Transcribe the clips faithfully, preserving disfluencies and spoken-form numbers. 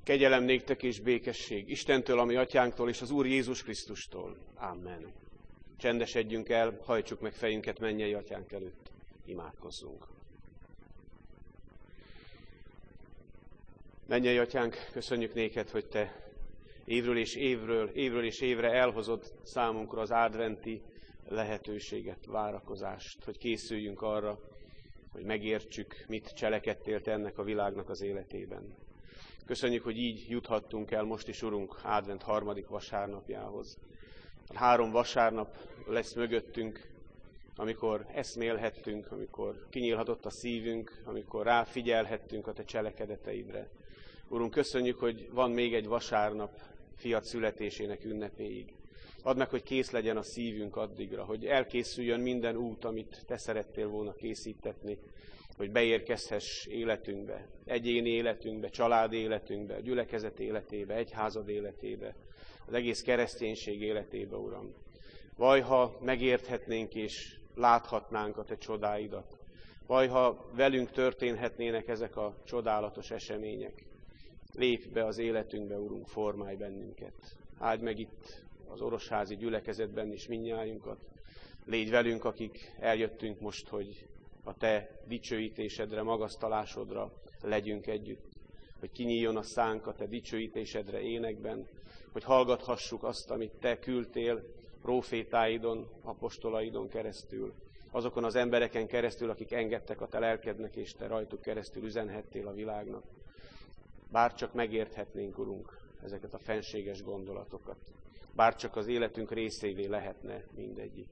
Kegyelem néktek és békesség Istentől, ami atyánktól, és az Úr Jézus Krisztustól. Amen. Csendesedjünk el, hajtsuk meg fejünket mennyei atyánk előtt, imádkozzunk. Mennyei atyánk, köszönjük néked, hogy te évről és évről, évről és évre elhozod számunkra az adventi lehetőséget, várakozást, hogy készüljünk arra, hogy megértsük, mit cselekedtél te ennek a világnak az életében. Köszönjük, hogy így juthattunk el most is, Urunk, advent harmadik vasárnapjához. Három vasárnap lesz mögöttünk, amikor eszmélhettünk, amikor kinyílhatott a szívünk, amikor ráfigyelhettünk a te cselekedeteidre. Urunk, köszönjük, hogy van még egy vasárnap fiat születésének ünnepéig. Add meg, hogy kész legyen a szívünk addigra, hogy elkészüljön minden út, amit te szerettél volna készítetni, hogy beérkezhess életünkbe, egyéni életünkbe, család életünkbe, gyülekezet életébe, egyházad életébe, az egész kereszténység életébe, Uram. Vaj, ha megérthetnénk és láthatnánk a te csodáidat. Vaj, ha velünk történhetnének ezek a csodálatos események. Lépj be az életünkbe, Urunk, formálj bennünket. Áld meg itt az orosházi gyülekezetben is mindnyájunkat. Légy velünk, akik eljöttünk most, hogy a te dicsőítésedre, magasztalásodra legyünk együtt. Hogy kinyíljon a szánk a te dicsőítésedre énekben, hogy hallgathassuk azt, amit te küldtél prófétáidon, apostolaidon keresztül, azokon az embereken keresztül, akik engedtek a te lelkednek, és te rajtuk keresztül üzenhettél a világnak. Bárcsak megérthetnénk, Urunk, ezeket a fenséges gondolatokat. Bárcsak az életünk részévé lehetne mindegyik.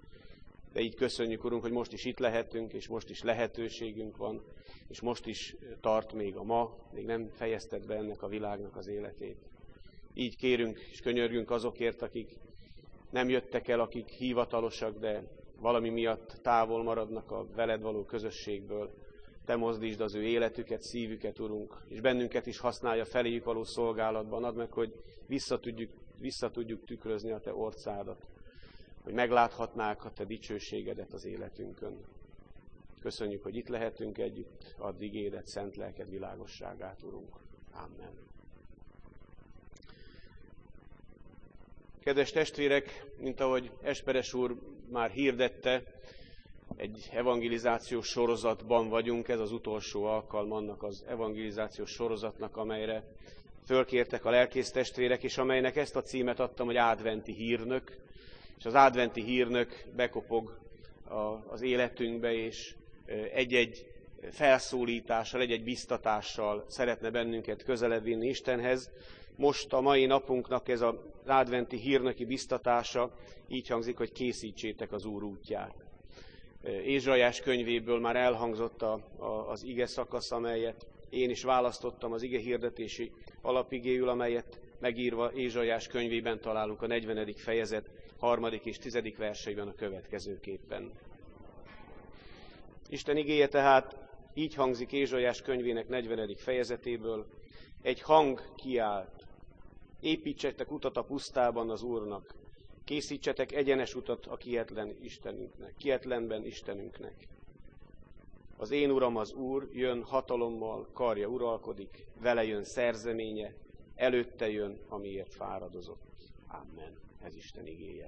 De így köszönjük, Urunk, hogy most is itt lehetünk, és most is lehetőségünk van, és most is tart még a ma, még nem fejezted be ennek a világnak az életét. Így kérünk és könyörgünk azokért, akik nem jöttek el, akik hivatalosak, de valami miatt távol maradnak a veled való közösségből. Te mozdítsd az ő életüket, szívüket, Urunk, és bennünket is használja feléjük való szolgálatban. Add meg, hogy vissza tudjuk, vissza tudjuk tükrözni a te orcádat, hogy megláthatnák a te dicsőségedet az életünkön. Köszönjük, hogy itt lehetünk együtt, addig élet szent lelked világosságát, Urunk. Amen. Kedves testvérek, mint ahogy Esperes úr már hirdette, egy evangelizációs sorozatban vagyunk, ez az utolsó alkalma annak az evangelizációs sorozatnak, amelyre fölkértek a lelkész testvérek, és amelynek ezt a címet adtam, hogy adventi hírnök, és az adventi hírnök bekopog az életünkbe, és egy-egy felszólítással, egy-egy biztatással szeretne bennünket közelebb vinni Istenhez. Most a mai napunknak ez az adventi hírnöki biztatása így hangzik, hogy készítsétek az Úr útját. Ézsaiás könyvéből már elhangzott a, a, az ige szakasz, amelyet én is választottam az ige hirdetési alapigéül, amelyet megírva Ézsaiás könyvében találunk a negyvenedik fejezet harmadik és tizedik verseiben a következőképpen. Isten igéje tehát így hangzik Ézsaiás könyvének negyvenedik fejezetéből: egy hang kiált, építsetek utat a pusztában az Úrnak, készítsetek egyenes utat a kietlen Istenünknek, kietlenben Istenünknek. Az én Uram az Úr, jön hatalommal, karja uralkodik, vele jön szerzeménye, előtte jön, amiért fáradozott. Amen. Ez Isten igéje.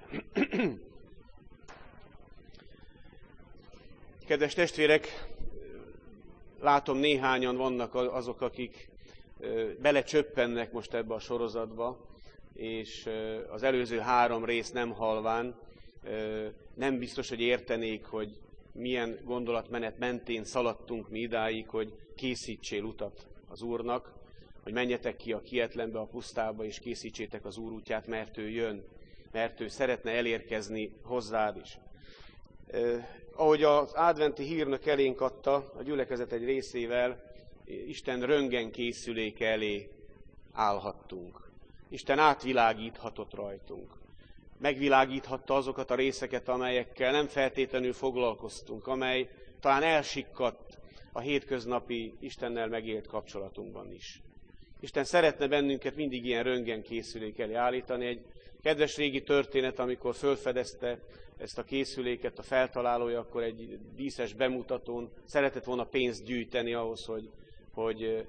Kedves testvérek, látom néhányan vannak azok, akik belecsöppennek most ebbe a sorozatba, és az előző három rész nem halván, nem biztos, hogy értenék, hogy milyen gondolatmenet mentén szaladtunk mi idáig, hogy készítsél utat az Úrnak, hogy menjetek ki a kietlenbe, a pusztába, és készítsétek az Úr útját, mert ő jön, mert ő szeretne elérkezni hozzád is. Eh, ahogy az adventi hírnök elénk adta, a gyülekezet egy részével Isten röntgenkészülék elé állhattunk. Isten átvilágíthatott rajtunk. Megvilágíthatta azokat a részeket, amelyekkel nem feltétlenül foglalkoztunk, amely talán elsikkadt a hétköznapi Istennel megélt kapcsolatunkban is. Isten szeretne bennünket mindig ilyen röntgenkészülék elé állítani. Egy kedves régi történet, amikor felfedezte ezt a készüléket a feltalálója, akkor egy díszes bemutatón szeretett volna pénzt gyűjteni ahhoz, hogy, hogy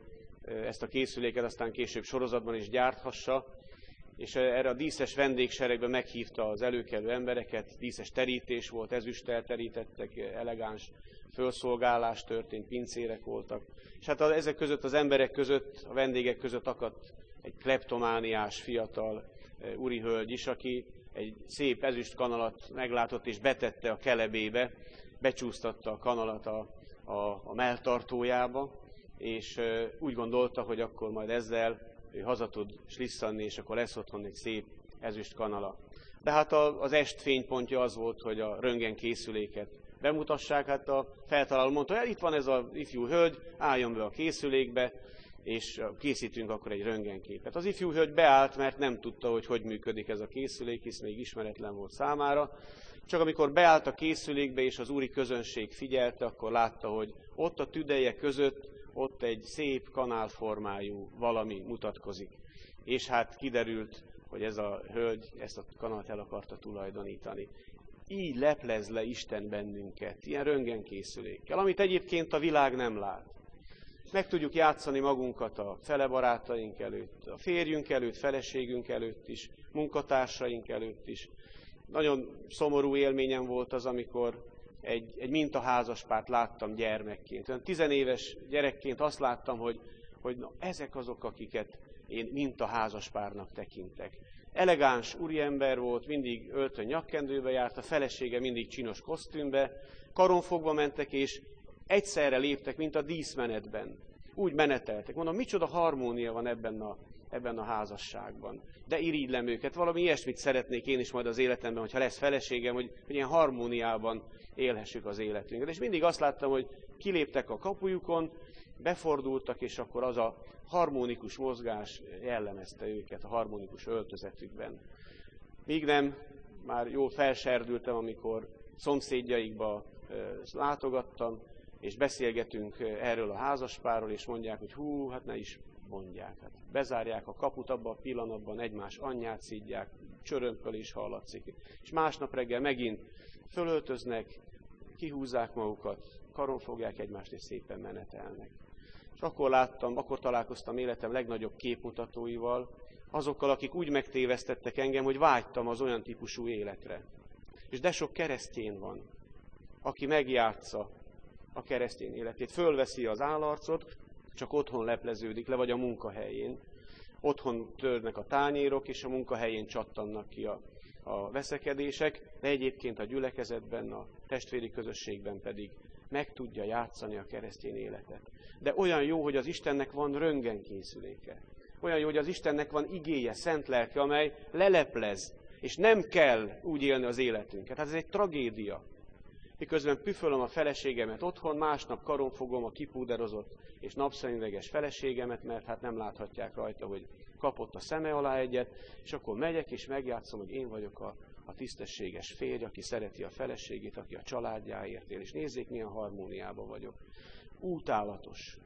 ezt a készüléket aztán később sorozatban is gyárthassa, és erre a díszes vendégseregbe meghívta az előkelő embereket, díszes terítés volt, ezüsttel terítettek, elegáns fölszolgálás történt, pincérek voltak. És hát ezek között az emberek között, a vendégek között akadt egy kleptomániás fiatal úrihölgy is, aki egy szép ezüst kanalat meglátott és betette a kelebébe, becsúsztatta a kanalat a, a, a melltartójába, és úgy gondolta, hogy akkor majd ezzel ő haza tud slisszanni, és akkor lesz otthon egy szép ezüst kanala. De hát az est fénypontja az volt, hogy a röntgen készüléket bemutassák. Hát a feltaláló mondta, hogy itt van ez az ifjú hölgy, álljon be a készülékbe, és készítünk akkor egy röntgenképet. Az ifjú hölgy beállt, mert nem tudta, hogy hogy működik ez a készülék, hisz még ismeretlen volt számára. Csak amikor beállt a készülékbe, és az úri közönség figyelte, akkor látta, hogy ott a tüdeje között, ott egy szép kanálformájú valami mutatkozik. És hát kiderült, hogy ez a hölgy ezt a kanalat el akarta tulajdonítani. Így leplez le Isten bennünket, ilyen röntgenkészülékkel, amit egyébként a világ nem lát. Meg tudjuk játszani magunkat a felebarátaink előtt, a férjünk előtt, feleségünk előtt is, munkatársaink előtt is. Nagyon szomorú élményem volt az, amikor egy, egy mintaházaspárt láttam gyermekként. Olyan tizenéves gyerekként azt láttam, hogy, hogy na, ezek azok, akiket én mintaházaspárnak tekintek. Elegáns úriember volt, mindig öltön nyakkendőbe járt, a felesége mindig csinos kosztümbe, karonfogva mentek, és egyszerre léptek, mint a díszmenetben. Úgy meneteltek. Mondom, micsoda harmónia van ebben a, ebben a házasságban. De irigylem őket. Valami ilyesmit szeretnék én is majd az életemben, hogyha lesz feleségem, hogy, hogy ilyen harmóniában élhessük az életünket. És mindig azt láttam, hogy kiléptek a kapujukon, befordultak, és akkor az a harmonikus mozgás jellemezte őket a harmonikus öltözetükben. Míg nem, már jól felserdültem, amikor szomszédjaikba látogattam, és beszélgetünk erről a házaspárról, és mondják, hogy hú, hát ne is mondják. Hát bezárják a kaput abban a pillanatban, egymás anyját szidják, csörömpölés hallatszik. És másnap reggel megint fölöltöznek, kihúzzák magukat, karon fogják egymást, és szépen menetelnek. És akkor láttam, akkor találkoztam életem legnagyobb képmutatóival, azokkal, akik úgy megtévesztettek engem, hogy vágytam az olyan típusú életre. És de sok keresztény van, aki megjátsza a keresztény életét. Fölveszi az állarcot, csak otthon lepleződik le, vagy a munkahelyén. Otthon törnek a tányérok, és a munkahelyén csattannak ki a, a veszekedések, de egyébként a gyülekezetben, a testvéri közösségben pedig meg tudja játszani a keresztény életet. De olyan jó, hogy az Istennek van röntgenkészüléke. Olyan jó, hogy az Istennek van igéje, szent lelke, amely leleplez, és nem kell úgy élni az életünket. Hát ez egy tragédia. Miközben püfölöm a feleségemet otthon, másnap karon fogom a kipúderozott és napszemüveges feleségemet, mert hát nem láthatják rajta, hogy kapott a szeme alá egyet, és akkor megyek és megjátszom, hogy én vagyok a, a tisztességes férj, aki szereti a feleségét, aki a családjáért él, és nézzék, milyen harmóniában vagyok. Útálatos.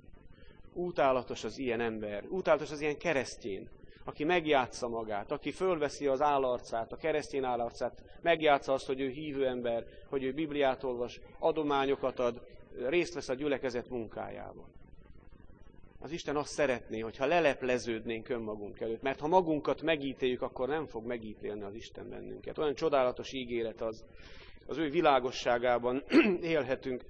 Útálatos az ilyen ember, útálatos az ilyen keresztény, aki megjátsza magát, aki fölveszi az állarcát, a keresztény állarcát, megjátsza azt, hogy ő hívő ember, hogy ő Bibliát olvas, adományokat ad, részt vesz a gyülekezet munkájában. Az Isten azt szeretné, hogyha lelepleződnénk önmagunk előtt, mert ha magunkat megítéljük, akkor nem fog megítélni az Isten bennünket. Olyan csodálatos ígéret az, az ő világosságában élhetünk,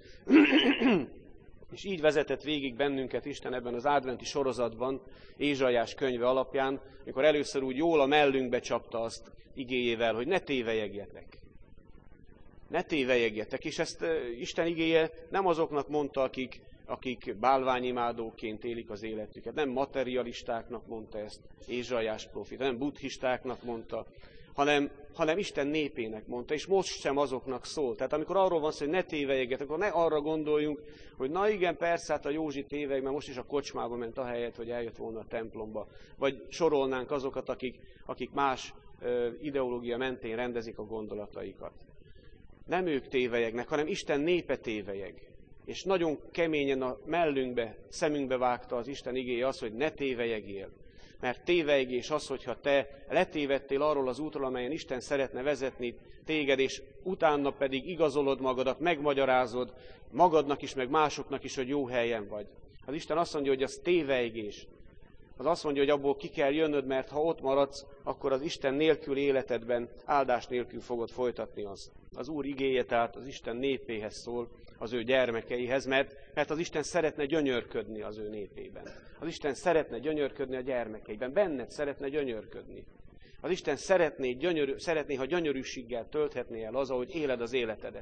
és így vezetett végig bennünket Isten ebben az adventi sorozatban, Ézsaiás könyve alapján, amikor először úgy jól a mellünkbe csapta azt igéjével, hogy ne tévelyegjetek. Ne tévelyegjetek. És ezt Isten igéje nem azoknak mondta, akik, akik bálványimádóként élik az életüket. Nem materialistáknak mondta ezt Ézsaiás próféta, nem buddhistáknak mondta, hanem, hanem Isten népének mondta, és most sem azoknak szól. Tehát amikor arról van szó, hogy ne tévelyegjetek, akkor ne arra gondoljunk, hogy na igen, persze, hát a Józsi téveg, mert most is a kocsmába ment ahelyett, hogy eljött volna a templomba. Vagy sorolnánk azokat, akik, akik más ö, ideológia mentén rendezik a gondolataikat. Nem ők tévelyegnek, hanem Isten népe tévelyeg. És nagyon keményen a mellünkbe, szemünkbe vágta az Isten igéje az, hogy ne tévejegjél. Mert tévejgés az, hogyha te letévedtél arról az útról, amelyen Isten szeretne vezetni téged, és utána pedig igazolod magadat, megmagyarázod magadnak is, meg másoknak is, hogy jó helyen vagy. Az Isten azt mondja, hogy az tévejgés. Az azt mondja, hogy abból ki kell jönnöd, mert ha ott maradsz, akkor az Isten nélkül életedben áldás nélkül fogod folytatni azt. Az Úr igéje tehát az Isten népéhez szól, az ő gyermekeihez, mert, mert az Isten szeretne gyönyörködni az ő népében. Az Isten szeretne gyönyörködni a gyermekeiben, benned szeretne gyönyörködni. Az Isten szeretné, gyönyörű, szeretné, ha gyönyörűséggel tölthetné el az, ahogy éled az életedet.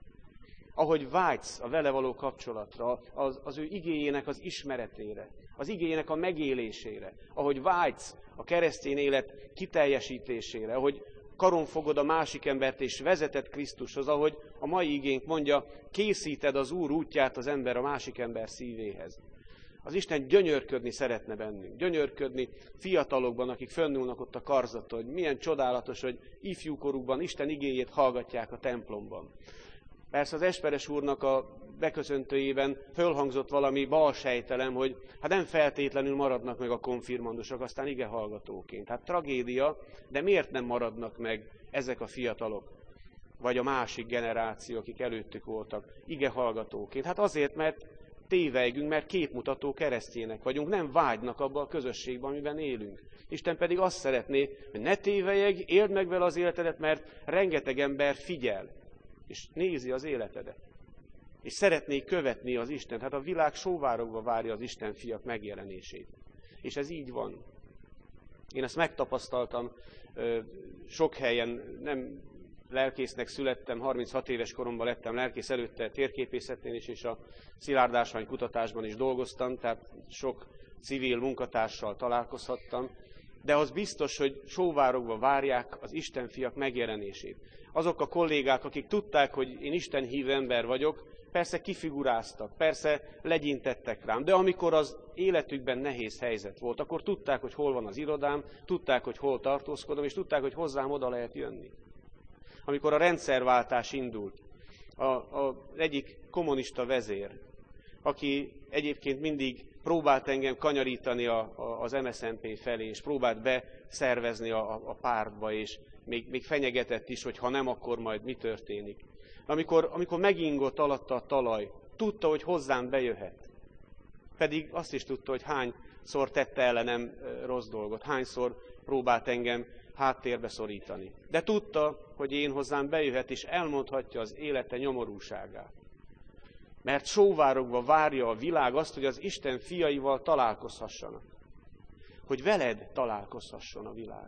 Ahogy vágysz a vele való kapcsolatra, az, az ő igéjének az ismeretére, az igéjének a megélésére, ahogy vágysz a keresztény élet kiteljesítésére, ahogy karon fogod a másik embert és vezeted Krisztushoz, ahogy a mai igénk mondja, készíted az Úr útját az ember a másik ember szívéhez. Az Isten gyönyörködni szeretne bennünk, gyönyörködni fiatalokban, akik fönnülnek ott a karzaton, hogy milyen csodálatos, hogy ifjúkorukban Isten igéjét hallgatják a templomban. Persze az Esperes úrnak a beköszöntőjében fölhangzott valami balsejtelem, hogy hát nem feltétlenül maradnak meg a konfirmandusok, aztán ige hallgatóként. Hát tragédia, de miért nem maradnak meg ezek a fiatalok, vagy a másik generáció, akik előttük voltak, ige hallgatóként? Hát azért, mert tévejgünk, mert képmutató keresztjének vagyunk, nem vágynak abba a közösségben, amiben élünk. Isten pedig azt szeretné, hogy ne tévejeg, éld meg vele az életedet, mert rengeteg ember figyel, és nézi az életedet. És szeretné követni az Istent. Hát a világ sóvárogva várja az Isten fiak megjelenését. És ez így van. Én ezt megtapasztaltam sok helyen, nem lelkésznek születtem, harminchat éves koromban lettem lelkész, előtte térképészetnél is, és a szilárdásvány kutatásban is dolgoztam, tehát sok civil munkatársal találkozhattam, de az biztos, hogy sóvárogva várják az Isten fiak megjelenését. Azok a kollégák, akik tudták, hogy én Isten hívő ember vagyok, persze kifiguráztak, persze legyintettek rám, de amikor az életükben nehéz helyzet volt, akkor tudták, hogy hol van az irodám, tudták, hogy hol tartózkodom, és tudták, hogy hozzám oda lehet jönni. Amikor a rendszerváltás indult, a, a, egyik kommunista vezér, aki egyébként mindig próbált engem kanyarítani a, a, az em es zé en pé felé, és próbált beszervezni a, a, a pártba, és még, még fenyegetett is, hogy ha nem, akkor majd mi történik. Amikor, amikor megingott alatta a talaj, tudta, hogy hozzám bejöhet. Pedig azt is tudta, hogy hányszor tette ellenem rossz dolgot, hányszor próbált engem háttérbe szorítani. De tudta, hogy én hozzám bejöhet, és elmondhatja az élete nyomorúságát. Mert sóvárogva várja a világ azt, hogy az Isten fiaival találkozhassanak. Hogy veled találkozhasson a világ.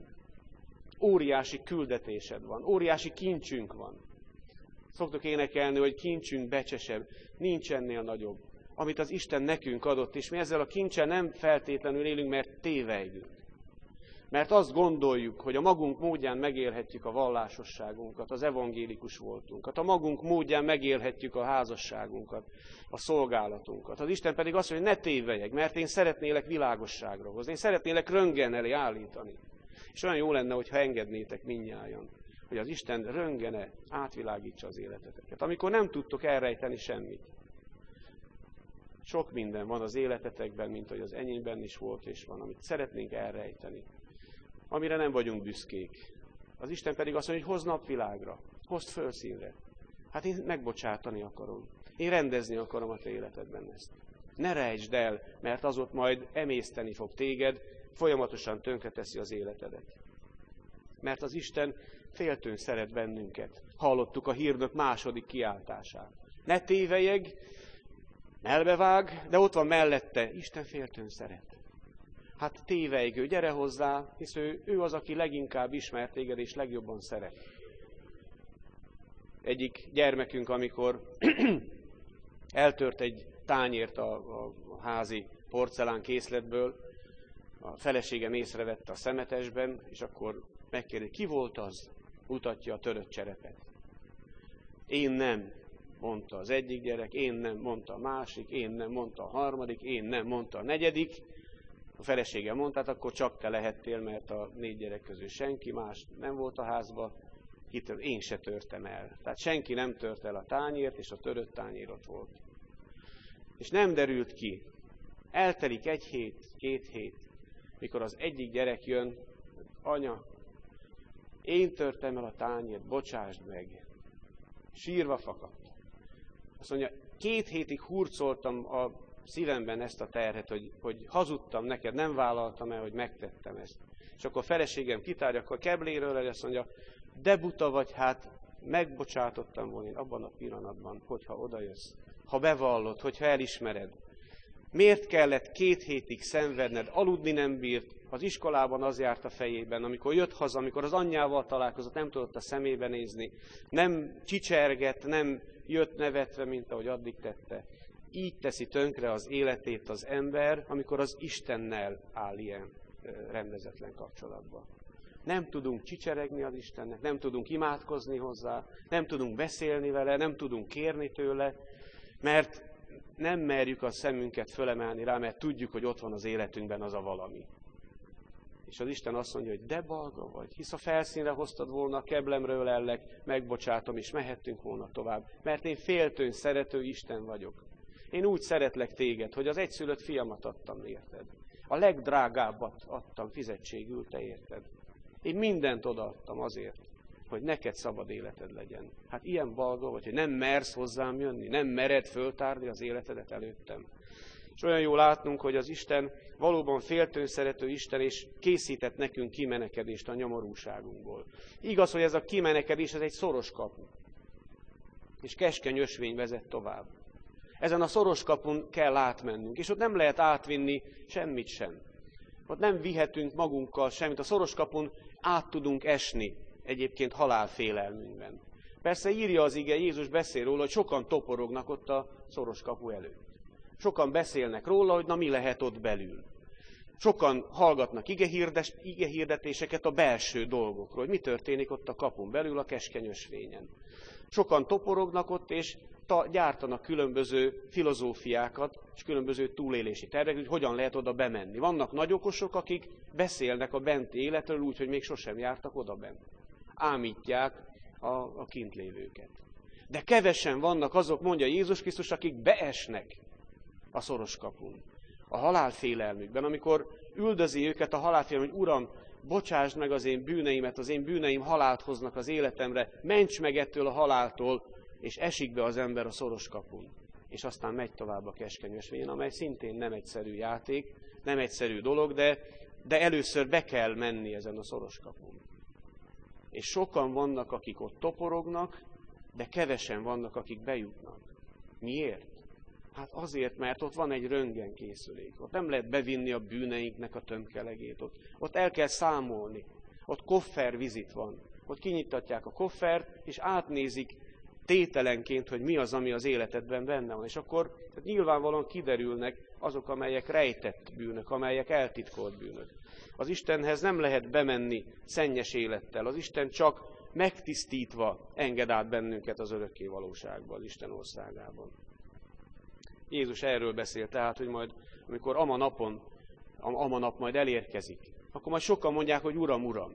Óriási küldetésed van, óriási kincsünk van. Szoktuk énekelni, hogy kincsünk becsesebb, nincs ennél nagyobb. Amit az Isten nekünk adott, és mi ezzel a kincsel nem feltétlenül élünk, mert tévejgünk. Mert azt gondoljuk, hogy a magunk módján megélhetjük a vallásosságunkat, az evangélikus voltunkat, a magunk módján megélhetjük a házasságunkat, a szolgálatunkat. Az Isten pedig azt mondja, hogy ne tévejeg, mert én szeretnélek világosságra hozni, én szeretnélek röntgen elé állítani. És olyan jó lenne, hogyha engednétek mindnyájan, hogy az Isten röntgene átvilágítsa az életeteket. Amikor nem tudtok elrejteni semmit. Sok minden van az életetekben, mint hogy az enyémben is volt és van, amit szeretnénk elrejteni. Amire nem vagyunk büszkék. Az Isten pedig azt mondja, hogy hozd napvilágra, hozd fölszínre. Hát én megbocsátani akarom. Én rendezni akarom a te életedben ezt. Ne rejtsd el, mert az ott majd emészteni fog téged, folyamatosan tönkreteszi az életedet. Mert az Isten féltőn szeret bennünket. Hallottuk a hírnök második kiáltását. Ne tévejeg, elbevág, de ott van mellette, Isten féltőn szeret. Hát tévejgő, gyere hozzá, hisz ő, ő az, aki leginkább ismer téged, és legjobban szeret. Egyik gyermekünk, amikor eltört egy tányért a, a, a házi porcelán készletből, a feleségem észrevette a szemetesben, és akkor megkérdezi, ki volt az? Mutatja a törött cserepet. Én nem, mondta az egyik gyerek, én nem, mondta a másik, én nem, mondta a harmadik, én nem, mondta a negyedik. A felesége mondta, hát akkor csak te lehettél, mert a négy gyerek közül senki más nem volt a házba, hittem, én se törtem el. Tehát senki nem tört el a tányért, és a törött tányér ott volt. És nem derült ki. Eltelik egy hét, két hét, mikor az egyik gyerek jön, anya, én törtem el a tányért, bocsásd meg. Sírva fakadt. Azt mondja, két hétig hurcoltam a szívemben ezt a terhet, hogy, hogy hazudtam neked, nem vállaltam el, hogy megtettem ezt. És akkor a feleségem kitárja, akkor kebléről el, azt mondja, de buta vagy, hát megbocsátottam volna én abban a pillanatban, hogyha odajössz. Ha bevallod, hogyha elismered. Miért kellett két hétig szenvedned, aludni nem bírt, az iskolában az járt a fejében, amikor jött haza, amikor az anyjával találkozott, nem tudott a szemébe nézni, nem csicsergett, nem jött nevetve, mint ahogy addig tette. Így teszi tönkre az életét az ember, amikor az Istennel áll ilyen rendezetlen kapcsolatban. Nem tudunk csicseregni az Istennek, nem tudunk imádkozni hozzá, nem tudunk beszélni vele, nem tudunk kérni tőle, mert nem merjük a szemünket fölemelni rá, mert tudjuk, hogy ott van az életünkben az a valami. És az Isten azt mondja, hogy de balga vagy, hisz a felszínre hoztad volna, a keblemről ellek, megbocsátom, és mehettünk volna tovább. Mert én féltőn szerető Isten vagyok. Én úgy szeretlek téged, hogy az egyszülött fiamat adtam érted. A legdrágábbat adtam fizetségül, te érted. Én mindent odaadtam azért, hogy neked szabad életed legyen. Hát ilyen balga vagy, hogy nem mersz hozzám jönni, nem mered föltárni az életedet előttem. És olyan jó látnunk, hogy az Isten valóban féltőn szerető Isten, és készített nekünk kimenekedést a nyomorúságunkból. Igaz, hogy ez a kimenekedés, ez egy szoros kapu. És keskeny ösvény vezet tovább. Ezen a szoros kapun kell átmennünk, és ott nem lehet átvinni semmit sem. Ott nem vihetünk magunkkal semmit. A szoros kapun át tudunk esni egyébként halálfélelmünkben. Persze írja az ige, Jézus beszél róla, hogy sokan toporognak ott a szoros kapu előtt. Sokan beszélnek róla, hogy na mi lehet ott belül. Sokan hallgatnak igehirdetéseket a belső dolgokról, hogy mi történik ott a kapun belül, a keskeny ösvényen. Sokan toporognak ott, és ta, gyártanak különböző filozófiákat, és különböző túlélési terveket, hogy hogyan lehet oda bemenni. Vannak nagyokosok, akik beszélnek a benti életről úgy, hogy még sosem jártak oda bent. Ámítják a, a kintlévőket. De kevesen vannak azok, mondja Jézus Krisztus, akik beesnek a szoros kapun, a halálfélelmükben, amikor üldözi őket a halálfélelem, hogy Uram, bocsásd meg az én bűneimet, az én bűneim halált hoznak az életemre, ments meg ettől a haláltól, és esik be az ember a szoros kapun. És aztán megy tovább a keskeny ösvényen, amely szintén nem egyszerű játék, nem egyszerű dolog, de, de először be kell menni ezen a szoros kapun. És sokan vannak, akik ott toporognak, de kevesen vannak, akik bejutnak. Miért? Hát azért, mert ott van egy röntgenkészülék. Ott nem lehet bevinni a bűneinknek a tömkelegét. Ott, ott el kell számolni. Ott koffervizit van. Ott kinyitatják a koffert, és átnézik tételenként, hogy mi az, ami az életedben benne van. És akkor nyilvánvalóan kiderülnek azok, amelyek rejtett bűnök, amelyek eltitkolt bűnök. Az Istenhez nem lehet bemenni szennyes élettel. Az Isten csak megtisztítva enged át bennünket az örökké valóságba, az Isten országában. Jézus erről beszél, tehát, hogy majd, amikor ama napon, ama nap majd elérkezik, akkor majd sokan mondják, hogy Uram, Uram.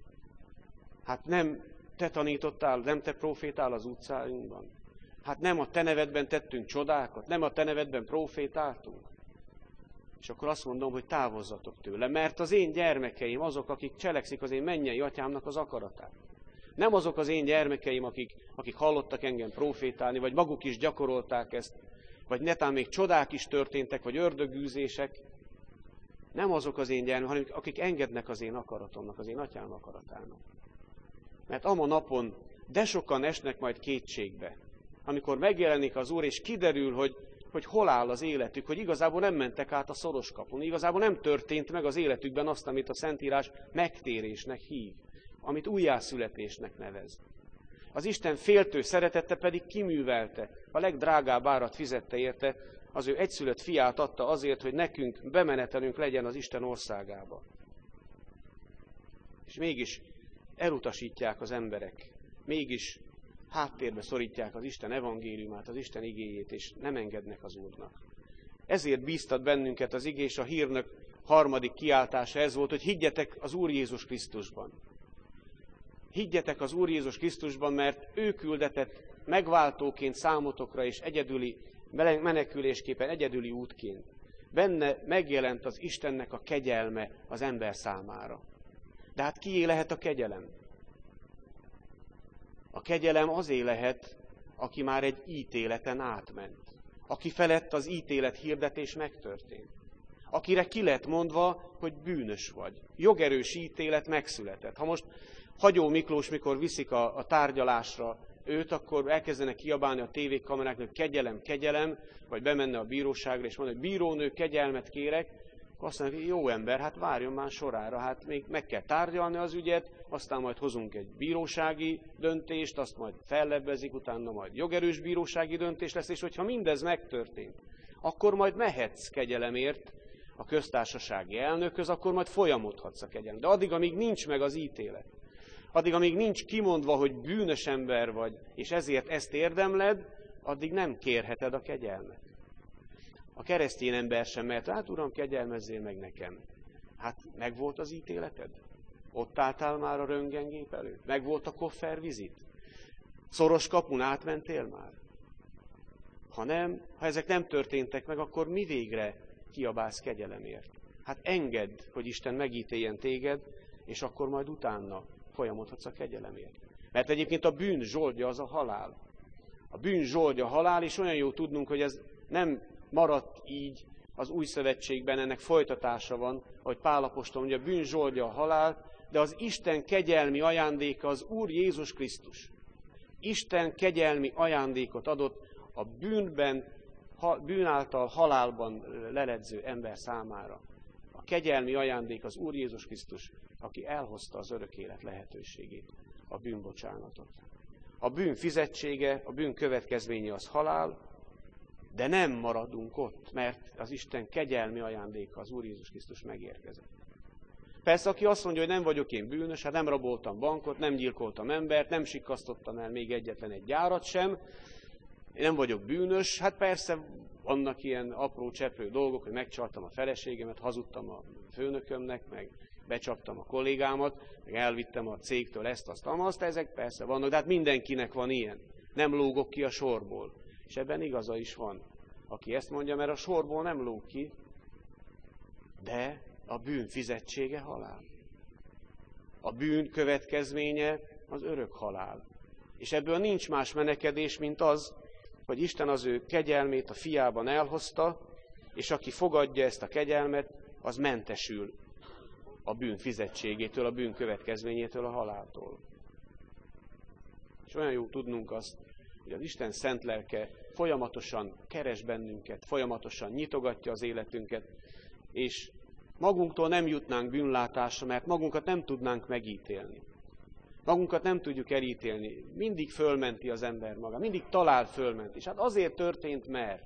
Hát nem te tanítottál, nem te profétál az utcáinkban. Hát nem a te nevedben tettünk csodákat, nem a te nevedben profétáltunk. És akkor azt mondom, hogy távozzatok tőle, mert az én gyermekeim azok, akik cselekszik az én mennyei atyámnak az akaratát. Nem azok az én gyermekeim, akik, akik hallottak engem profétálni, vagy maguk is gyakorolták ezt, vagy netán még csodák is történtek, vagy ördögűzések. Nem azok az én gyermekeim, hanem akik engednek az én akaratomnak, az én atyám akaratának. Mert ama napon de sokan esnek majd kétségbe, amikor megjelenik az Úr, és kiderül, hogy, hogy hol áll az életük, hogy igazából nem mentek át a szoros kapun, igazából nem történt meg az életükben azt, amit a Szentírás megtérésnek hív, amit újjászületésnek nevez. Az Isten féltő szeretete pedig kiművelte, a legdrágább árat fizette érte, az ő egyszülött fiát adta azért, hogy nekünk bemenetelünk legyen az Isten országába. És mégis elutasítják az emberek, mégis háttérbe szorítják az Isten evangéliumát, az Isten igéjét, és nem engednek az Úrnak. Ezért bíztat bennünket az igé, és a hírnök harmadik kiáltása ez volt, hogy higgyetek az Úr Jézus Krisztusban. Higgyetek az Úr Jézus Krisztusban, mert ő küldetett megváltóként számotokra, és egyedüli menekülésképpen, egyedüli útként. Benne megjelent az Istennek a kegyelme az ember számára. De hát kié lehet a kegyelem? A kegyelem azé lehet, aki már egy ítéleten átment. aki felett az ítélet hirdetés megtörtént. Akire ki lett mondva, hogy bűnös vagy. Jogerős ítélet megszületett. Ha most Hagyó Miklós, mikor viszik a, a tárgyalásra őt, akkor elkezdenek kiabálni a tévékameráknak, hogy kegyelem, kegyelem, vagy bemenne a bíróságra, és mondja, hogy bírónő, kegyelmet kérek, akkor azt mondja, hogy jó ember, hát várjon már sorára, hát még meg kell tárgyalni az ügyet, aztán majd hozunk egy bírósági döntést, azt majd fellebbezik, utána majd jogerős bírósági döntés lesz, és hogyha mindez megtörtént, akkor majd mehetsz kegyelemért a köztársasági elnökhöz, akkor majd folyamodhatsz a kegyelem. De addig, amíg nincs meg az ítélet, addig, amíg nincs kimondva, hogy bűnös ember vagy, és ezért ezt érdemled, addig nem kérheted a kegyelmet. A keresztény ember sem mehet, hát uram, kegyelmezzél meg nekem. Hát megvolt az ítéleted? Ott álltál már a röntgengép előtt? Megvolt a koffervizit? Szoros kapun átmentél már? Ha nem, ha ezek nem történtek meg, akkor mi végre kiabálsz kegyelemért? Hát engedd, hogy Isten megítéljen téged, és akkor majd utána folyamodhatsz a kegyelemért. Mert egyébként a bűn zsoldja az a halál. A bűn zsoldja a halál, és olyan jó tudnunk, hogy ez nem maradt így az új szövetségben, ennek folytatása van, ahogy Pál apostol mondja, a bűn zsoldja a halál, de az Isten kegyelmi ajándéka az Úr Jézus Krisztus. Isten kegyelmi ajándékot adott a bűnben, ha, bűn által halálban leledző ember számára. A kegyelmi ajándék az Úr Jézus Krisztus, aki elhozta az örök élet lehetőségét, a bűnbocsánatot. A bűn fizetsége, a bűn következménye az halál, de nem maradunk ott, mert az Isten kegyelmi ajándéka, az Úr Jézus Krisztus megérkezett. Persze, aki azt mondja, hogy nem vagyok én bűnös, hát nem raboltam bankot, nem gyilkoltam embert, nem sikkasztottam el még egyetlen egy gyárat sem, én nem vagyok bűnös, hát persze vannak ilyen apró cseprő dolgok, hogy megcsaltam a feleségemet, hazudtam a főnökömnek, meg becsaptam a kollégámat, meg elvittem a cégtől ezt, azt, azt, ezek persze vannak, de hát mindenkinek van ilyen. Nem lógok ki a sorból. És ebben igaza is van, aki ezt mondja, mert a sorból nem lóg ki, de a bűn fizetsége halál. A bűn következménye az örök halál. És ebből nincs más menekedés, mint az, hogy Isten az ő kegyelmét a fiában elhozta, és aki fogadja ezt a kegyelmet, az mentesül a bűn fizetségétől, a bűn következményétől, a haláltól. És olyan jó tudnunk azt, hogy az Isten szent lelke folyamatosan keres bennünket, folyamatosan nyitogatja az életünket, és magunktól nem jutnánk bűnlátásra, mert magunkat nem tudnánk megítélni. Magunkat nem tudjuk elítélni. Mindig fölmenti az ember maga, mindig talál fölment. És hát azért történt, mert.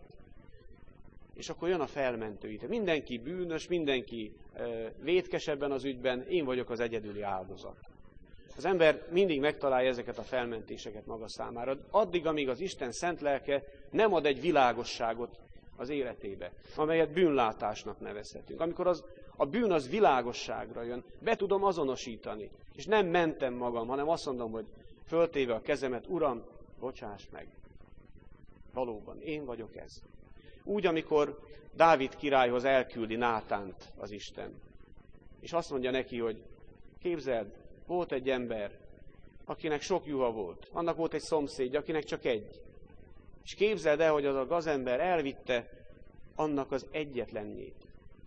És akkor jön a felmentő ítélet. Mindenki bűnös, mindenki e, vétkes ebben az ügyben, én vagyok az egyedüli áldozat. Az ember mindig megtalálja ezeket a felmentéseket maga számára. Addig, amíg az Isten szent lelke nem ad egy világosságot az életébe, amelyet bűnlátásnak nevezhetünk. Amikor az, a bűn az világosságra jön, be tudom azonosítani, és nem mentem magam, hanem azt mondom, hogy föltéve a kezemet, Uram, bocsáss meg. Valóban, én vagyok ez. Úgy, amikor Dávid királyhoz elküldi Nátánt az Isten, és azt mondja neki, hogy képzeld, volt egy ember, akinek sok juha volt. Annak volt egy szomszédja, akinek csak egy. És képzeld el, hogy az a gazember elvitte annak az egyetlenjét.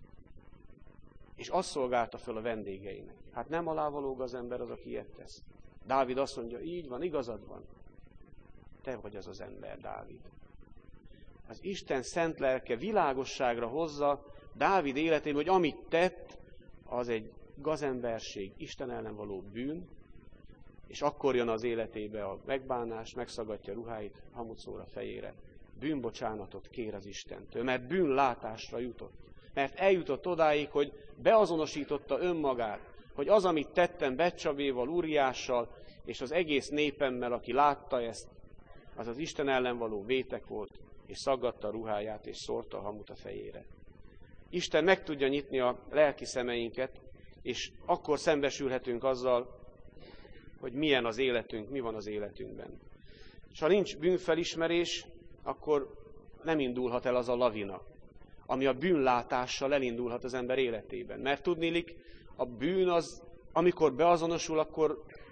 És azt szolgálta föl a vendégeinek. Hát nem alávaló gazember az, aki ilyet tesz. Dávid azt mondja, így van, igazad van. Te vagy az az ember, Dávid. Az Isten szent lelke világosságra hozza Dávid életében, hogy amit tett, az egy gazemberség, Isten ellen való bűn, és akkor jön az életébe a megbánás, megszagatja ruháit, hamut szór a fejére. Bűnbocsánatot kér az Istentől, mert bűnlátásra jutott. Mert eljutott odáig, hogy beazonosította önmagát, hogy az, amit tettem Betsavéval, Úriással, és az egész népemmel, aki látta ezt, az az Isten ellen való vétek volt, és szaggatta a ruháját, és szórta a hamut a fejére. Isten meg tudja nyitni a lelki szemeinket, és akkor szembesülhetünk azzal, hogy milyen az életünk, mi van az életünkben. És ha nincs bűnfelismerés, akkor nem indulhat el az a lavina, ami a bűnlátással elindulhat az ember életében. Mert tudniillik, a bűn az, amikor beazonosul, akkor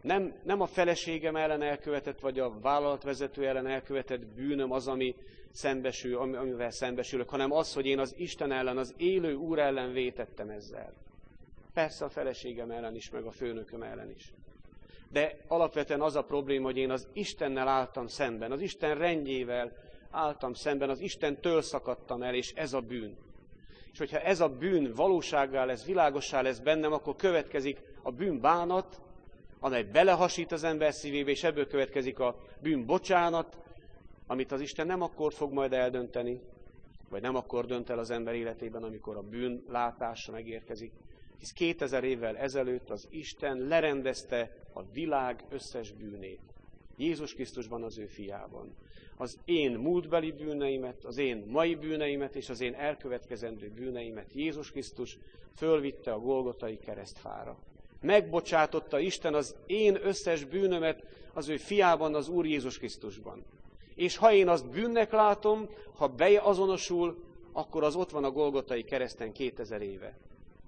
Nem, nem a feleségem ellen elkövetett, vagy a vállalatvezető ellen elkövetett bűnöm az, ami szembesül, amivel szembesülök, hanem az, hogy én az Isten ellen, az élő Úr ellen vétettem ezzel. Persze a feleségem ellen is, meg a főnököm ellen is. De alapvetően az a probléma, hogy én az Istennel álltam szemben, az Isten rendjével álltam szemben, az Istentől szakadtam el, és ez a bűn. És hogyha ez a bűn valósággá lesz, világossá lesz bennem, akkor következik a bűnbánat, amely belehasít az ember szívébe, és ebből következik a bűnbocsánat, amit az Isten nem akkor fog majd eldönteni, vagy nem akkor dönt el az ember életében, amikor a bűn látása megérkezik. Hisz kétezer évvel ezelőtt az Isten lerendezte a világ összes bűnét. Jézus Krisztusban, az ő fiában. Az én múltbeli bűneimet, az én mai bűneimet és az én elkövetkezendő bűneimet Jézus Krisztus fölvitte a Golgotai keresztfára. Megbocsátotta Isten az én összes bűnömet az ő fiában, az Úr Jézus Krisztusban. És ha én azt bűnnek látom, ha beazonosul, akkor az ott van a Golgotai kereszten kétezer éve.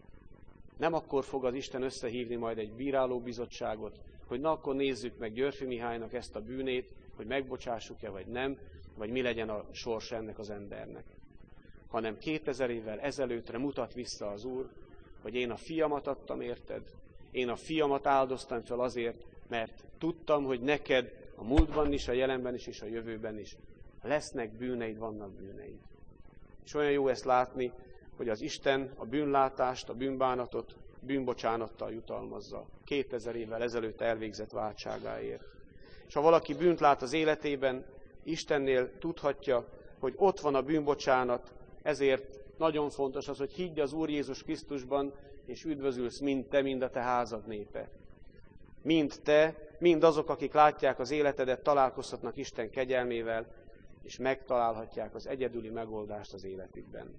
Nem akkor fog az Isten összehívni majd egy bírálóbizottságot, hogy na akkor nézzük meg Györfi Mihálynak ezt a bűnét, hogy megbocsássuk-e vagy nem, vagy mi legyen a sors ennek az embernek. Hanem kétezer évvel ezelőttre mutat vissza az Úr, hogy én a fiamat adtam érted, én a fiamat áldoztam fel azért, mert tudtam, hogy neked a múltban is, a jelenben is, és a jövőben is lesznek bűneid, vannak bűneid. És olyan jó ezt látni, hogy az Isten a bűnlátást, a bűnbánatot bűnbocsánattal jutalmazza. kétezer évvel ezelőtt elvégzett váltságáért. És ha valaki bűnt lát az életében, Istennél tudhatja, hogy ott van a bűnbocsánat, ezért nagyon fontos az, hogy higgy az Úr Jézus Krisztusban, és üdvözülsz mind te, mind a te házad népe. Mind te, mind azok, akik látják az életedet, találkozhatnak Isten kegyelmével, és megtalálhatják az egyedüli megoldást az életükben.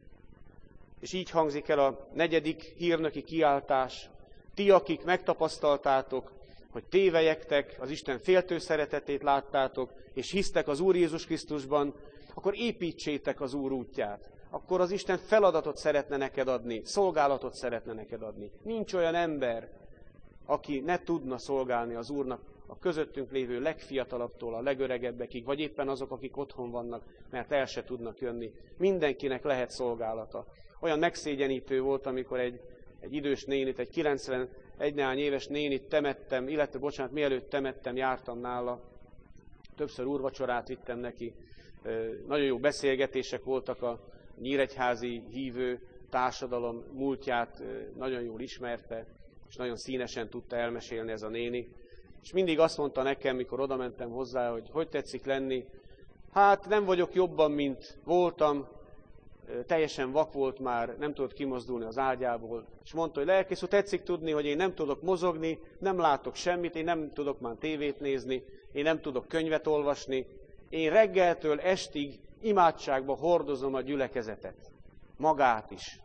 És így hangzik el a negyedik hírnöki kiáltás. Ti, akik megtapasztaltátok, hogy tévelyektek, az Isten féltő szeretetét láttátok, és hisztek az Úr Jézus Krisztusban, akkor építsétek az Úr útját. Akkor az Isten feladatot szeretne neked adni, szolgálatot szeretne neked adni. Nincs olyan ember, aki ne tudna szolgálni az Úrnak, a közöttünk lévő legfiatalabbtól a legöregebbekig, vagy éppen azok, akik otthon vannak, mert el se tudnak jönni. Mindenkinek lehet szolgálata. Olyan megszégyenítő volt, amikor egy, egy idős nénit, egy kilencvenegy néhány éves nénit temettem, illetve, bocsánat, mielőtt temettem, jártam nála. Többször úrvacsorát vittem neki. Nagyon jó beszélgetések voltak, a nyíregyházi hívő társadalom múltját nagyon jól ismerte, és nagyon színesen tudta elmesélni ez a néni. És mindig azt mondta nekem, mikor oda mentem hozzá, hogy hogy tetszik lenni. Hát nem vagyok jobban, mint voltam, teljesen vak volt már, nem tudott kimozdulni az ágyából. És mondta, hogy lelkész úr, tetszik tudni, hogy én nem tudok mozogni, nem látok semmit, én nem tudok már tévét nézni, én nem tudok könyvet olvasni. Én reggeltől estig imádságba hordozom a gyülekezetet. Magát is.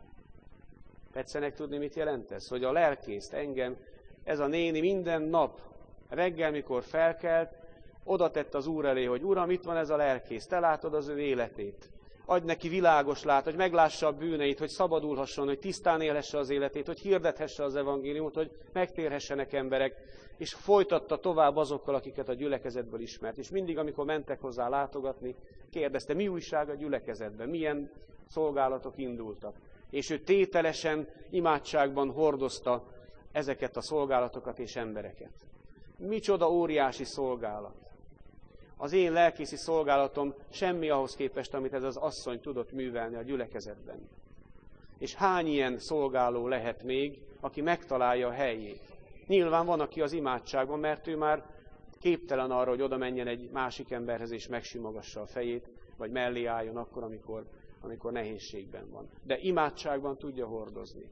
Tetszenek tudni, mit jelent ez? Hogy a lelkészt, engem, ez a néni minden nap, reggel, mikor felkelt, oda tett az Úr elé, hogy Uram, itt van ez a lelkész, te látod az ő életét. Adj neki világos lát, hogy meglássa a bűneit, hogy szabadulhasson, hogy tisztán élhesse az életét, hogy hirdethesse az evangéliumot, hogy megtérhessenek emberek, és folytatta tovább azokkal, akiket a gyülekezetből ismert. És mindig, amikor mentek hozzá látogatni, kérdezte, mi újság a gyülekezetben, milyen szolgálatok indultak. És ő tételesen, imádságban hordozta ezeket a szolgálatokat és embereket. Micsoda óriási szolgálat! Az én lelkészi szolgálatom semmi ahhoz képest, amit ez az asszony tudott művelni a gyülekezetben. És hány ilyen szolgáló lehet még, aki megtalálja a helyét? Nyilván van, aki az imádságban, mert ő már képtelen arra, hogy oda menjen egy másik emberhez és megsimogassa a fejét, vagy mellé álljon akkor, amikor, amikor nehézségben van. De imádságban tudja hordozni.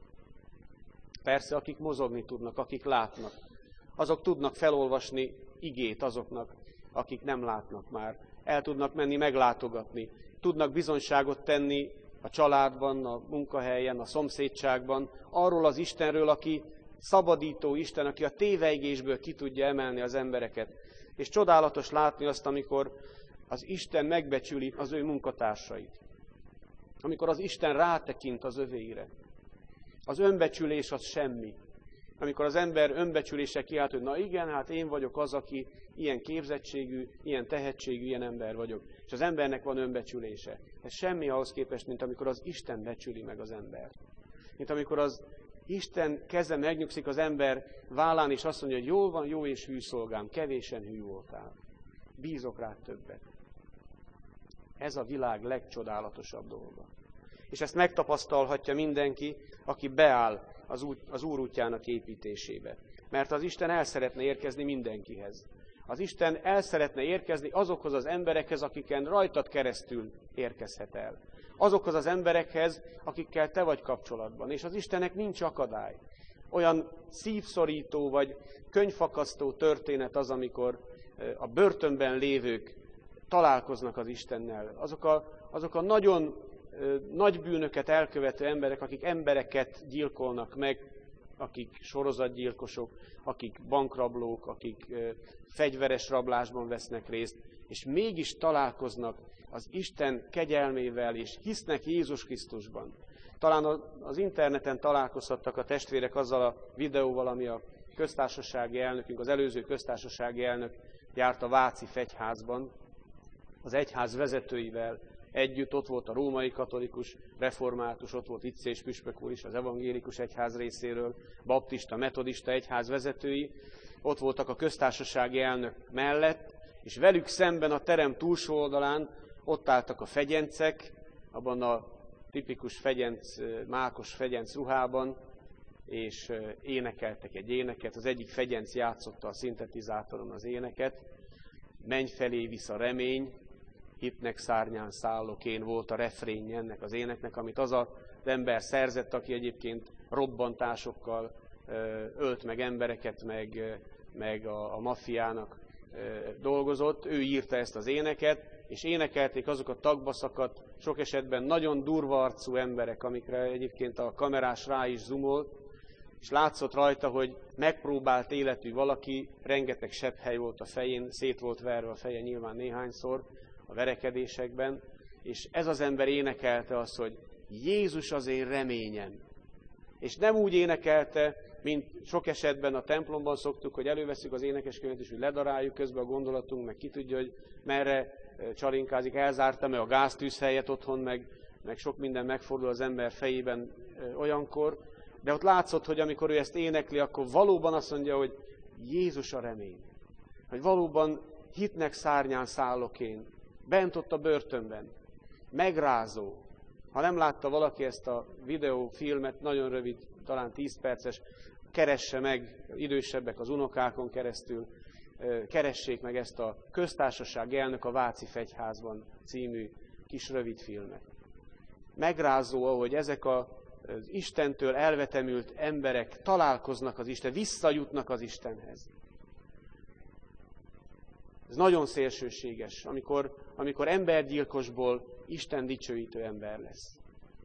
Persze, akik mozogni tudnak, akik látnak, azok tudnak felolvasni igét azoknak, akik nem látnak már. El tudnak menni meglátogatni, tudnak bizonyságot tenni a családban, a munkahelyen, a szomszédságban, arról az Istenről, aki szabadító Isten, aki a tévejgésből ki tudja emelni az embereket. És csodálatos látni azt, amikor az Isten megbecsüli az ő munkatársait. Amikor az Isten rátekint az övéire. Az önbecsülés az semmi. Amikor az ember önbecsülése kiállt, hogy na igen, hát én vagyok az, aki ilyen képzettségű, ilyen tehetségű, ilyen ember vagyok. És az embernek van önbecsülése. Ez semmi ahhoz képest, mint amikor az Isten becsüli meg az embert. Mint amikor az Isten keze megnyugszik az ember vállán, és azt mondja, hogy jól van, jó és hű szolgám, kevésen hű voltál. Bízok rád többet. Ez a világ legcsodálatosabb dolga. És ezt megtapasztalhatja mindenki, aki beáll az, út, az Úr útjának építésébe. Mert az Isten el szeretne érkezni mindenkihez. Az Isten el szeretne érkezni azokhoz az emberekhez, akiken rajtad keresztül érkezhet el. Azokhoz az emberekhez, akikkel te vagy kapcsolatban. És az Istennek nincs akadály. Olyan szívszorító vagy könyvfakasztó történet az, amikor a börtönben lévők találkoznak az Istennel. Azok a, azok a nagyon ö, nagy bűnöket elkövető emberek, akik embereket gyilkolnak meg, akik sorozatgyilkosok, akik bankrablók, akik ö, fegyveres rablásban vesznek részt, és mégis találkoznak az Isten kegyelmével, és hisznek Jézus Krisztusban. Talán az interneten találkozhattak a testvérek azzal a videóval, ami a köztársasági elnökünk, az előző köztársasági elnök járt a váci fegyházban, az egyház vezetőivel együtt. Ott volt a római katolikus, református, ott volt Iccés püspök úr is az evangélikus egyház részéről, baptista, metodista egyház vezetői. Ott voltak a köztársasági elnök mellett, és velük szemben a terem túlsó oldalán ott álltak a fegyencek, abban a tipikus fegyenc, mákos fegyenc ruhában, és énekeltek egy éneket. Az egyik fegyenc játszotta a szintetizátoron az éneket. Menj felé visz a remény, hitnek szárnyán szállok én, volt a refrénje ennek az éneknek, amit az az ember szerzett, aki egyébként robbantásokkal ölt meg embereket, meg, meg a, a maffiának dolgozott. Ő írta ezt az éneket, és énekelték azok a tagbaszakat, sok esetben nagyon durva arcú emberek, amikre egyébként a kamerás rá is zoomolt, és látszott rajta, hogy megpróbált életű valaki, rengeteg sebhely volt a fején, szét volt verve a feje nyilván néhányszor a verekedésekben, és ez az ember énekelte azt, hogy Jézus az én reményem. És nem úgy énekelte, mint sok esetben a templomban szoktuk, hogy előveszünk az énekeskönyvet, és hogy ledaráljuk közben a gondolatunk, meg ki tudja, hogy merre csalinkázik, elzártam-e a gáztűzhelyet otthon, meg, meg sok minden megfordul az ember fejében olyankor, de ott látszott, hogy amikor ő ezt énekli, akkor valóban azt mondja, hogy Jézus a remény. Hogy valóban hitnek szárnyán szállok én. Bent ott a börtönben. Megrázó. Ha nem látta valaki ezt a videófilmet, nagyon rövid, talán tíz perces, keresse meg, idősebbek az unokákon keresztül, keressék meg ezt a Köztársaság elnök a Váci Fegyházban című kis rövid filmet. Megrázó, ahogy ezek a az Istentől elvetemült emberek találkoznak az Isten, visszajutnak az Istenhez. Ez nagyon szélsőséges, amikor, amikor embergyilkosból Isten dicsőítő ember lesz.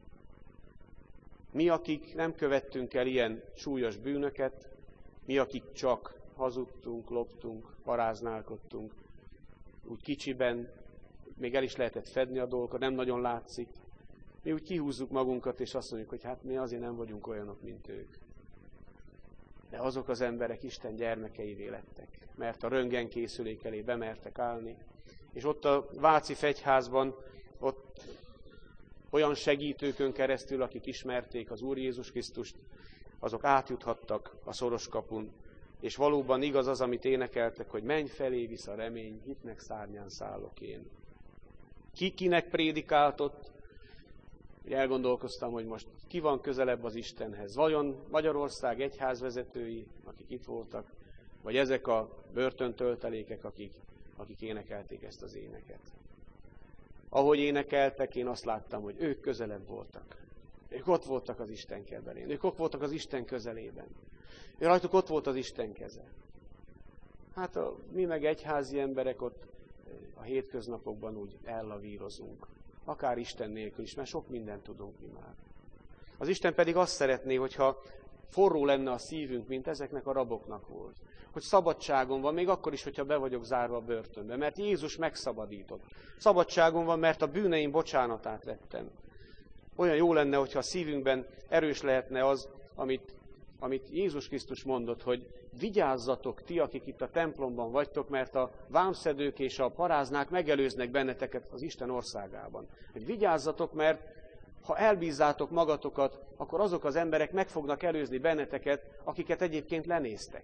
Mi, akik nem követtünk el ilyen súlyos bűnöket, mi, akik csak hazudtunk, loptunk, paráználkodtunk, úgy kicsiben, még el is lehetett fedni a dolgokat, nem nagyon látszik. Mi úgy kihúzzuk magunkat, és azt mondjuk, hogy hát mi azért nem vagyunk olyanok, mint ők. De azok az emberek Isten gyermekeivé lettek, mert a röntgenkészülék elé bemertek állni. És ott a Váci Fegyházban, ott olyan segítőkön keresztül, akik ismerték az Úr Jézus Krisztust, azok átjuthattak a szoros kapun. És valóban igaz az, amit énekeltek, hogy menj felé visz a remény, hitnek szárnyán szállok én. Ki kinek prédikáltott? Elgondolkoztam, hogy most ki van közelebb az Istenhez. Vajon Magyarország egyházvezetői, akik itt voltak, vagy ezek a börtöntöltelékek, akik, akik énekelték ezt az éneket. Ahogy énekeltek, én azt láttam, hogy ők közelebb voltak. Ők ott voltak az Isten kedvelén. Ők ott voltak az Isten közelében. Ő rajtuk ott volt az Isten keze. Hát a, mi meg egyházi emberek ott a hétköznapokban úgy ellavírozunk. Akár Isten nélkül is, mert sok mindent tudunk mi már. Az Isten pedig azt szeretné, hogyha forró lenne a szívünk, mint ezeknek a raboknak volt. Hogy szabadságon van, még akkor is, hogyha be vagyok zárva a börtönbe, mert Jézus megszabadított. Szabadságon van, mert a bűneim bocsánatát vettem. Olyan jó lenne, hogyha a szívünkben erős lehetne az, amit amit Jézus Krisztus mondott, hogy vigyázzatok ti, akik itt a templomban vagytok, mert a vámszedők és a paráznák megelőznek benneteket az Isten országában. Hogy vigyázzatok, mert ha elbízzátok magatokat, akkor azok az emberek meg fognak előzni benneteket, akiket egyébként lenéztek.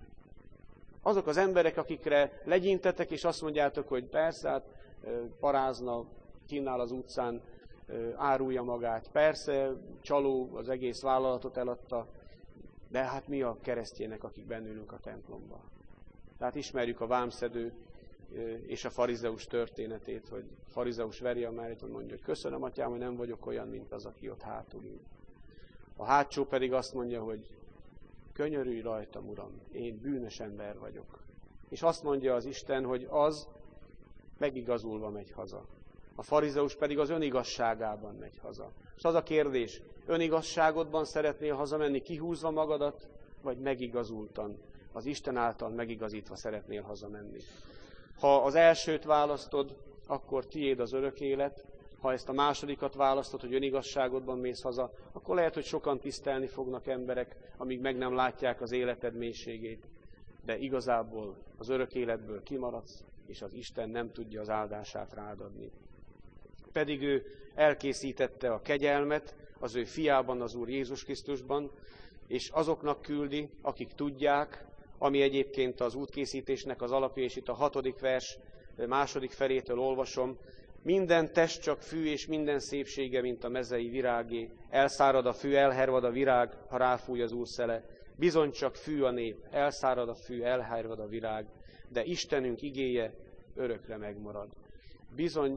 Azok az emberek, akikre legyintetek, és azt mondjátok, hogy persze, hát parázna, kínál az utcán, árulja magát, persze, csaló, az egész vállalatot eladta, de hát mi a keresztjének, akik bennülünk a templomban. Tehát ismerjük a vámszedő és a farizeus történetét, hogy a farizeus veri a mellét, hogy mondja, hogy köszönöm, atyám, hogy nem vagyok olyan, mint az, aki ott hátul ül. A hátsó pedig azt mondja, hogy könyörülj rajtam, Uram, én bűnös ember vagyok. És azt mondja az Isten, hogy az megigazulva megy haza. A farizeus pedig az önigazságában megy haza. És az a kérdés, önigazságodban szeretnél hazamenni, kihúzva magadat, vagy megigazultan, az Isten által megigazítva szeretnél hazamenni. Ha az elsőt választod, akkor tiéd az örök élet. Ha ezt a másodikat választod, hogy önigazságodban mész haza, akkor lehet, hogy sokan tisztelni fognak emberek, amíg meg nem látják az életed mélységét. De igazából az örök életből kimaradsz, és az Isten nem tudja az áldását rád adni. Pedig ő elkészítette a kegyelmet az ő fiában, az Úr Jézus Krisztusban, és azoknak küldi, akik tudják, ami egyébként az útkészítésnek az alapja, és itt a hatodik vers második felétől olvasom, minden test csak fű, és minden szépsége, mint a mezei virágé. Elszárad a fű, elhervad a virág, ha ráfúj az Úr szele. Bizony csak fű a nép, elszárad a fű, elhervad a virág, de Istenünk igéje örökre megmarad. Bizony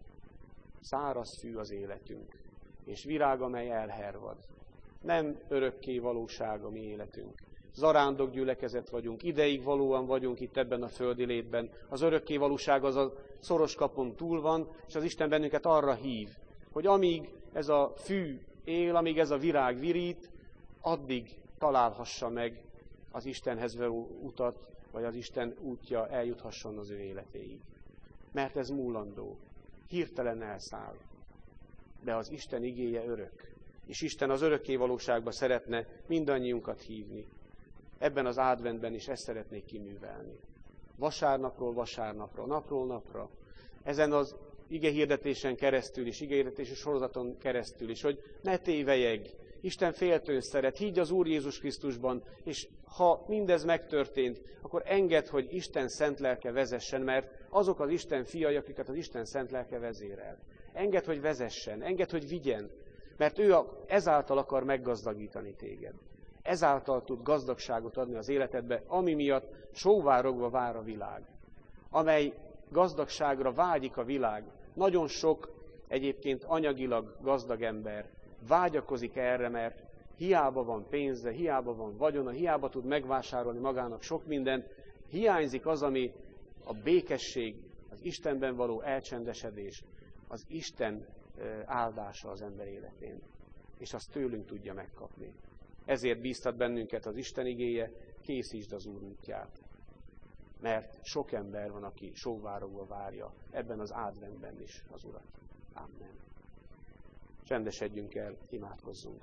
száraz fű az életünk, és virág, amely elhervad. Nem örökké valóság a mi életünk. Zarándok gyülekezet vagyunk, ideig valóan vagyunk itt ebben a földi létben. Az örökké valóság az a szoros kapon túl van, és az Isten bennünket arra hív, hogy amíg ez a fű él, amíg ez a virág virít, addig találhassa meg az Istenhez való utat, vagy az Isten útja eljuthasson az ő életéig. Mert ez múlandó, hirtelen elszáll, de az Isten igéje örök. És Isten az örökké valóságba szeretne mindannyiunkat hívni. Ebben az adventben is ezt szeretnék kiművelni. Vasárnapról vasárnapra, napról napra, ezen az igehirdetésen keresztül is, igehirdetési sorozaton keresztül is, hogy ne tévejegj, Isten féltőn szeret, higgy az Úr Jézus Krisztusban, és ha mindez megtörtént, akkor engedd, hogy Isten szent lelke vezessen, mert azok az Isten fiai, akiket az Isten szent lelke vezérel. Engedd, hogy vezessen, engedd, hogy vigyen, mert ő ezáltal akar meggazdagítani téged. Ezáltal tud gazdagságot adni az életedbe, ami miatt sóvárogva vár a világ, amely gazdagságra vágyik a világ. Nagyon sok egyébként anyagilag gazdag ember vágyakozik erre, mert hiába van pénze, hiába van vagyona, hiába tud megvásárolni magának sok mindent, hiányzik az, ami a békesség, az Istenben való elcsendesedés, az Isten áldása az ember életén. És azt tőlünk tudja megkapni. Ezért bíztat bennünket az Isten igéje, készítsd az Úr útját. Mert sok ember van, aki sóvárogva várja ebben az adventben is az Urat. Amen. Csendesedjünk el, imádkozzunk.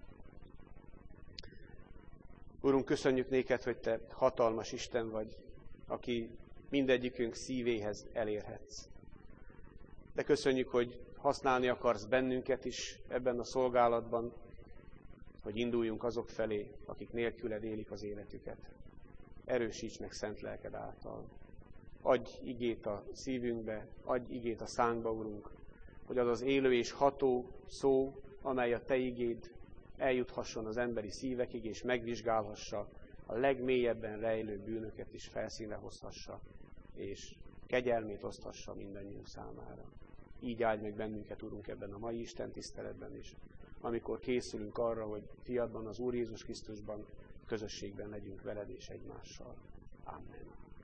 Urunk, köszönjük néked, hogy te hatalmas Isten vagy, aki mindegyikünk szívéhez elérhetsz. De köszönjük, hogy használni akarsz bennünket is ebben a szolgálatban, hogy induljunk azok felé, akik nélküled élik az életüket. Erősíts meg szent lelked által. Adj igét a szívünkbe, adj igét a szánkba, Urunk, hogy az az élő és ható szó, amely a te igéd, eljuthasson az emberi szívekig, és megvizsgálhassa, a legmélyebben rejlő bűnöket is felszínre hozhassa, és kegyelmét oszthassa mindannyiunk számára. Így áldj meg bennünket, Urunk, ebben a mai Isten tiszteletben is, amikor készülünk arra, hogy fiadban, az Úr Jézus Krisztusban közösségben legyünk veled és egymással. Amen.